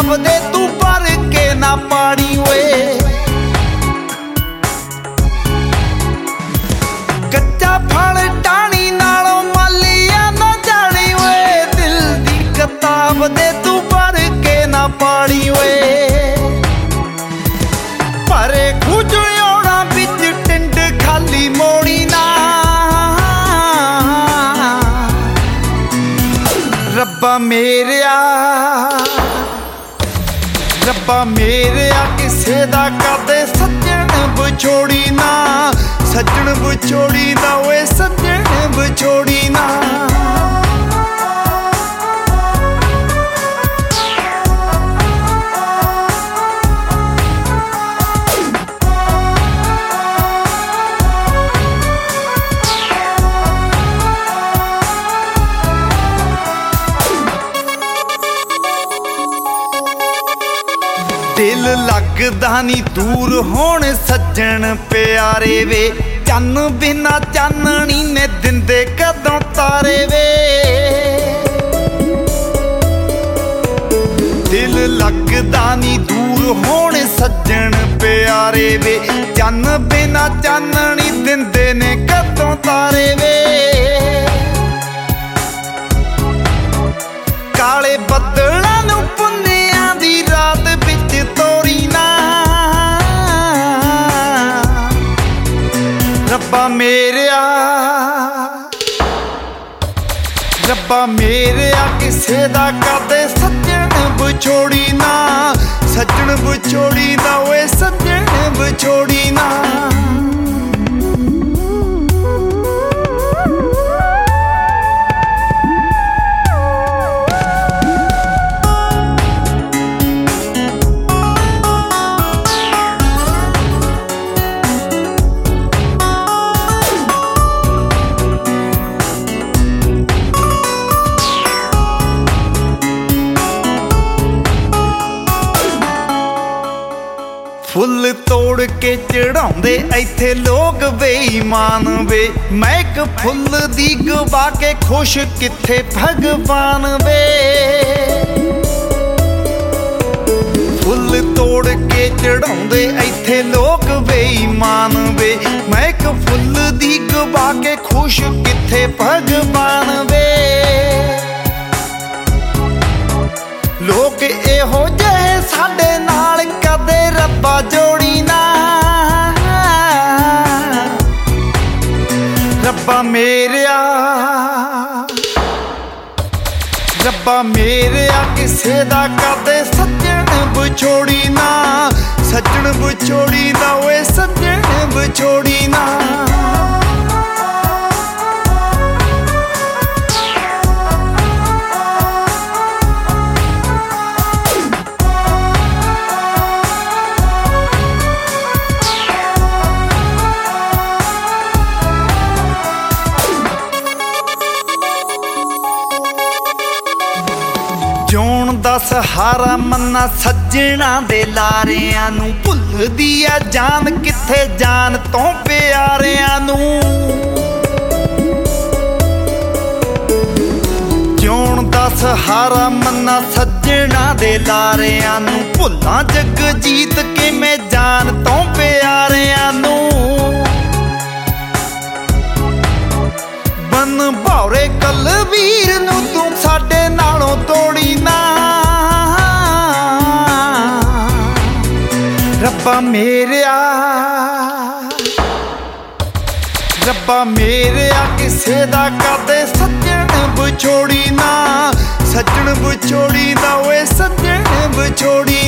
किताब दे तू भर के ना पानी वे। कच्चा फल टाणी नालों मालिया ना जानी वे, दिल दी किताब दे तू भर के ना पानी वे। भरे खुजोड़ा बिच टिंड खाली मोड़ी ना, रब्बा मेरेया रब्बा मेरेया किसे दा कदे सज्जन विछोड़ी ना, सज्जन विछोड़ी ना वे सज्जन विछोड़ी ना। दिल लगदा नी दूर होण सज्जन प्यारे वे, चन्न बिना चाननी ने दिंदे कदों तारे वे। दिल लगदा नी दूर होण सज्जन प्यारे वे, चन्न बिना चाननी दिंदे ने कदों तारे वे। काले बदलां नूं पुन्नियां दी रात विच तोरी ना, रब्बा मेरेया रब्बा मेरेया किसे दा कदे सज्जन विछोड़ी ना, सज्जन विछोड़ी ना वे सज्जन विछोड़ी ना। फुल तोड़ के चढ़ाउंदे इत्थे लोग बेईमान वे, महक फुल दी गवा के खुश किथे भगवान वे। फुल तोड़ के चढ़ाउंदे इत्थे लोग बेईमान वे, महक फुल दी गवा के खुश किथे भगवान वे। लोग एहो जेहे साडे नाल कदे रब्बा जोड़ी ना, रब्बा मेरेया रब्बा मेरेया किसे दा कदे सज्जन विछोड़ी ना, सज्जन विछोड़ी ना वे सज्जन विछोड़ी ना। ਜਿਉਣ ਦਾ ਸਹਾਰਾ ਮੰਨਾ ਸੱਜਣਾ ਦੇ ਲਾਰਿਆਂ ਨੂੰ, ਭੁੱਲਦੀ ਆ ਜਾਨ ਕਿੱਥੇ ਜਾਨ ਤੋਂ ਪਿਆਰਿਆਂ ਨੂੰ। ਜਿਉਣ ਦਾ ਸਹਾਰਾ ਮੰਨਾ ਸੱਜਣਾ ਦੇ ਲਾਰਿਆਂ ਨੂੰ, ਭੁੱਲਾਂ ਜਗਜੀਤ ਕਿਵੇਂ ਜਾਨ ਤੋਂ ਪਿਆਰਿਆਂ ਨੂੰ। ਬਨ ਭੌਰੇ ਕਲਵੀਰ ਨੂੰ ਤੂੰ ਸਾਡੇ ਨਾਲੋਂ ਤੋੜੀ ਨਾ, रब्बा मेरेया रब्बा मेरेया किसे दा कदे सज्जन विछोड़ी ना, सज्जन विछोड़ी ना वे सज्जन विछोड़ी